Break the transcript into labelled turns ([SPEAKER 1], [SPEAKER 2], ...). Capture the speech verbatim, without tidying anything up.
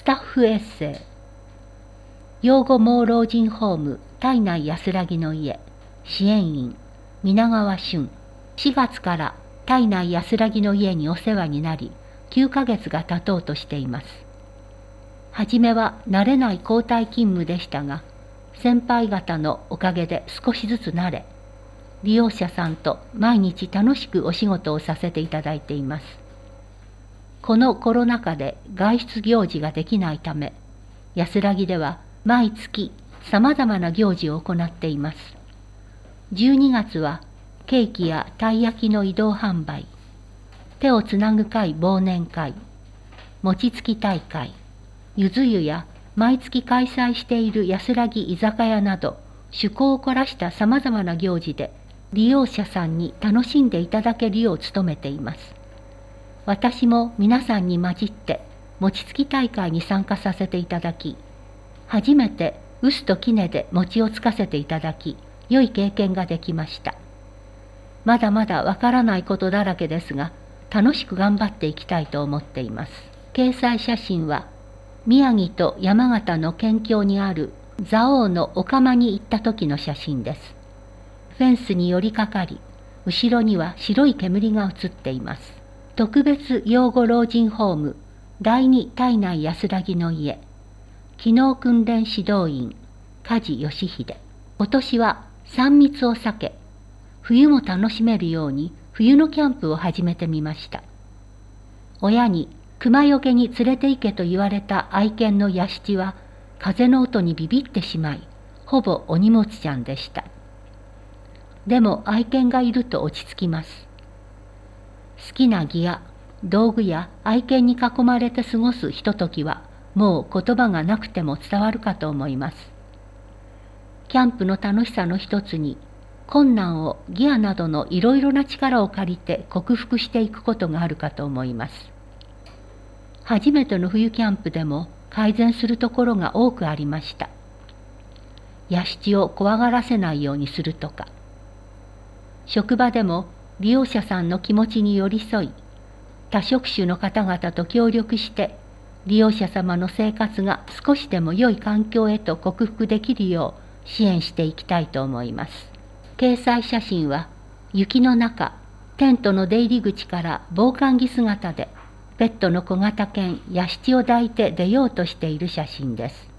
[SPEAKER 1] スタッフエッセイ、養護盲老人ホーム胎内安らぎの家支援員皆川俊。しがつから胎内安らぎの家にお世話になり、きゅうかげつが経とうとしています。はじめは慣れない交代勤務でしたが、先輩方のおかげで少しずつ慣れ、利用者さんと毎日楽しくお仕事をさせていただいています。このコロナ禍で外出行事ができないため、安らぎでは毎月さまざまな行事を行っています。じゅうにがつはケーキやたい焼きの移動販売、手をつなぐ会忘年会、餅つき大会、ゆず湯や毎月開催している安らぎ居酒屋など、趣向を凝らしたさまざまな行事で利用者さんに楽しんでいただけるよう努めています。私も皆さんに混じって餅つき大会に参加させていただき、初めて臼と杵で餅をつかせていただき、良い経験ができました。まだまだわからないことだらけですが、楽しく頑張っていきたいと思っています。掲載写真は、宮城と山形の県境にある蔵王のお釜に行った時の写真です。フェンスに寄りかかり、後ろには白い煙が映っています。特別養護老人ホーム第二胎内安らぎの家、機能訓練指導員、梶義秀。今年はさん密を避け、冬も楽しめるように冬のキャンプを始めてみました。親に熊よけに連れて行けと言われた愛犬のヤシチは風の音にビビってしまい、ほぼお荷物ちゃんでした。でも愛犬がいると落ち着きます。好きなギア、道具や愛犬に囲まれて過ごすひとときはもう言葉がなくても伝わるかと思います。キャンプの楽しさの一つに、困難をギアなどのいろいろな力を借りて克服していくことがあるかと思います。初めての冬キャンプでも改善するところが多くありました。ヤシチを怖がらせないようにするとか、職場でも利用者さんの気持ちに寄り添い、多職種の方々と協力して利用者様の生活が少しでも良い環境へと克服できるよう支援していきたいと思います。掲載写真は雪の中、テントの出入り口から防寒着姿でペットの小型犬ヤシチを抱いて出ようとしている写真です。